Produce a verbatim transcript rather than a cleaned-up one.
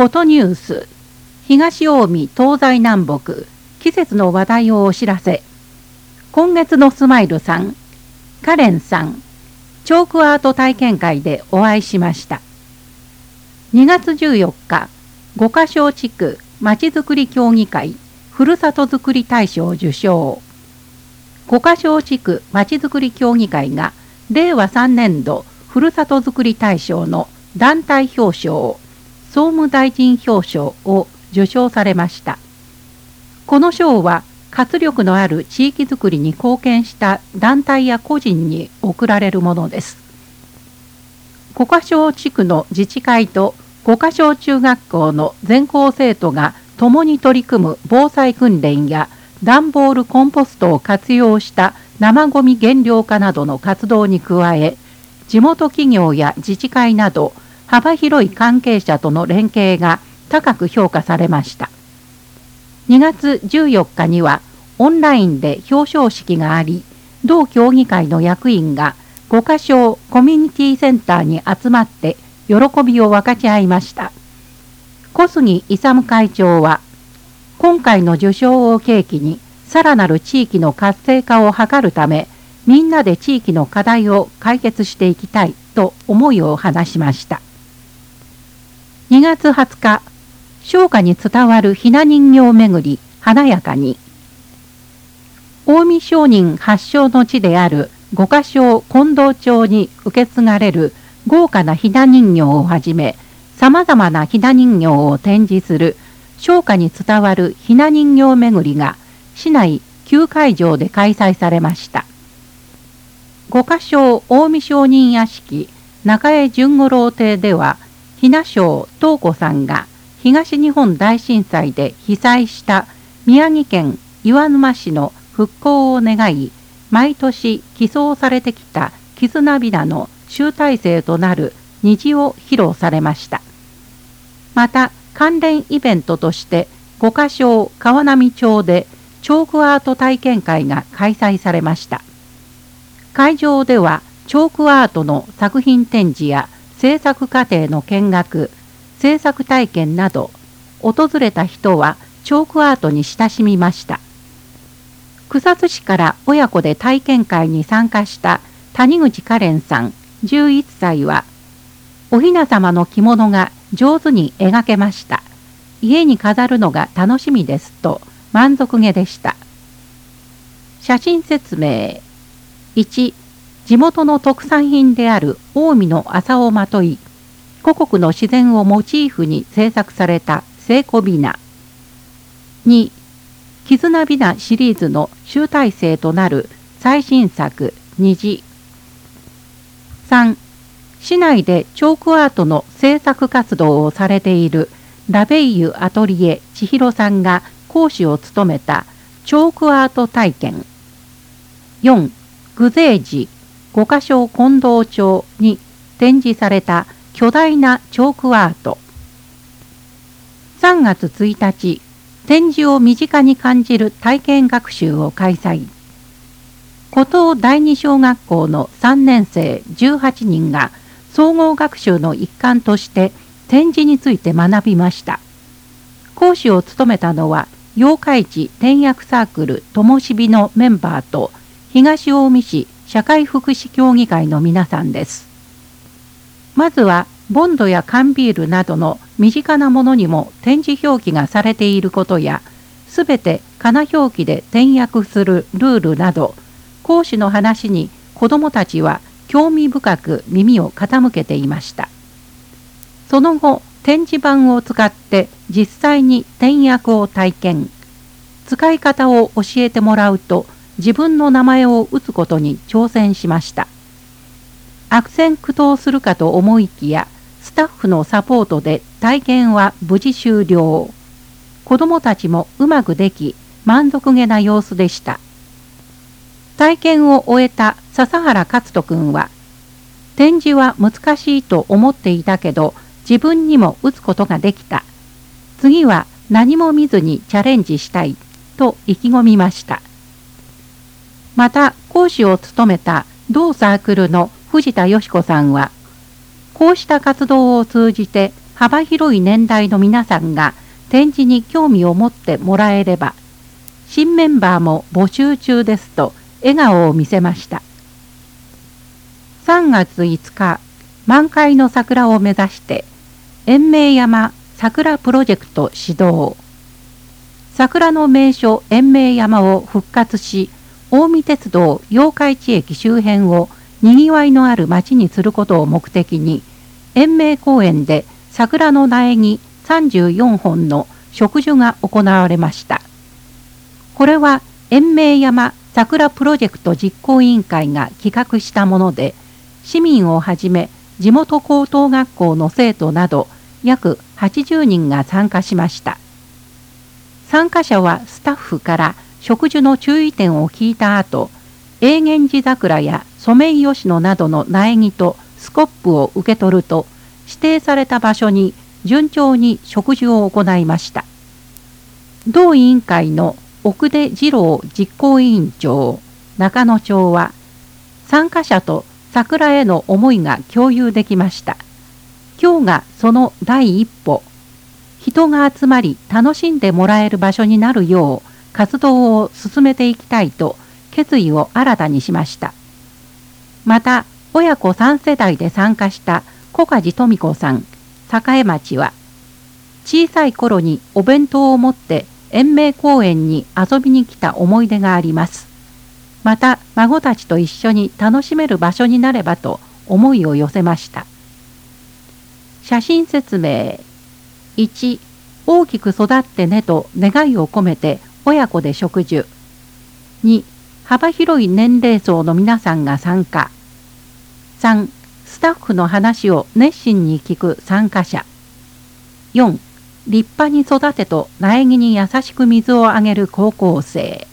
フォトニュース、東近江東西南北、季節の話題をお知らせ。今月のスマイルさん、カレンさん、チョークアート体験会でお会いしました。にがつじゅうよっか、五箇荘地区まちづくり協議会ふるさとづくり大賞受賞。五箇荘地区まちづくり協議会がれいわさんねんどふるさとづくり大賞の団体表彰、総務大臣表彰を受賞されました。この賞は活力のある地域づくりに貢献した団体や個人に贈られるものです。五箇荘地区の自治会と五箇荘中学校の全校生徒が共に取り組む防災訓練や段ボールコンポストを活用した生ごみ減量化などの活動に加え、地元企業や自治会など幅広い関係者との連携が高く評価されました。にがつじゅうよっかにはオンラインで表彰式があり、同協議会の役員が五箇荘コミュニティセンターに集まって喜びを分かち合いました。小杉勇会長は、今回の受賞を契機にさらなる地域の活性化を図るため、みんなで地域の課題を解決していきたいと思いを話しました。にがつはつか、商家に伝わるひな人形巡り華やかに。近江商人発祥の地である五箇荘近藤町に受け継がれる豪華なひな人形をはじめ、さまざまなひな人形を展示する商家に伝わるひな人形巡りが市内きゅうかいじょうで開催されました。五箇荘近江商人屋敷中江純五郎邸では、ひな商東子さんが東日本大震災で被災した宮城県岩沼市の復興を願い、毎年寄贈されてきた絆びなの集大成となる虹を披露されました。また関連イベントとして五箇荘川波町でチョークアート体験会が開催されました。会場ではチョークアートの作品展示や制作過程の見学、制作体験など、訪れた人はチョークアートに親しみました。草津市から親子で体験会に参加した谷口カレンさんじゅういっさいは、おひな様の着物が上手に描けました。家に飾るのが楽しみですと満足げでした。写真説明。いち、地元の特産品である近江の麻をまとい、故国の自然をモチーフに制作された聖子びな。に、絆びなシリーズの集大成となる最新作虹。さん、市内でチョークアートの制作活動をされているラベイユアトリエ千尋さんが講師を務めたチョークアート体験。よん、具勢寺五箇荘近藤町に展示された巨大なチョークアート。さんがつついたち、展示を身近に感じる体験学習を開催。古東第二小学校のさんねんせいじゅうはちにんが総合学習の一環として展示について学びました。講師を務めたのは八日市転訳サークルともしびのメンバーと東近江市社会福祉協議会の皆さんです。まずはボンドや缶ビールなどの身近なものにも点字表記がされていることや、すべて仮名表記で転訳するルールなど、講師の話に子どもたちは興味深く耳を傾けていました。その後、点字板を使って実際に転訳を体験。使い方を教えてもらうと、自分の名前を打つことに挑戦しました。悪戦苦闘するかと思いきや、スタッフのサポートで体験は無事終了。子どもたちもうまくでき、満足げな様子でした。体験を終えた笹原勝人君は、展示は難しいと思っていたけど、自分にも打つことができた。次は何も見ずにチャレンジしたいと意気込みました。また講師を務めた同サークルの藤田よし子さんは、こうした活動を通じて幅広い年代の皆さんが展示に興味を持ってもらえれば、新メンバーも募集中ですと笑顔を見せました。さんがついつか、満開の桜を目指して、延命山桜プロジェクト始動。桜の名所延命山を復活し、近江鉄道八日市駅周辺をにぎわいのある町にすることを目的に、延命公園で桜の苗木さんじゅうよんほんの植樹が行われました。これは延命山桜プロジェクト実行委員会が企画したもので、市民をはじめ地元高等学校の生徒など約はちじゅうにんが参加しました。参加者はスタッフから植樹の注意点を聞いた後、永源寺桜やソメイヨシノなどの苗木とスコップを受け取ると、指定された場所に順調に植樹を行いました。同委員会の奥出二郎実行委員長、中野町は、参加者と桜への思いが共有できました。今日がその第一歩。人が集まり楽しんでもらえる場所になるよう活動を進めていきたいと決意を新たにしました。また、親子さん世代で参加した小梶富子さん、栄町は、小さい頃にお弁当を持って延命公園に遊びに来た思い出があります。また、孫たちと一緒に楽しめる場所になればと思いを寄せました。写真説明。いち、大きく育ってねと願いを込めて親子で植樹。に、幅広い年齢層の皆さんが参加。さん、スタッフの話を熱心に聞く参加者。よん、立派に育てと苗木に優しく水をあげる高校生。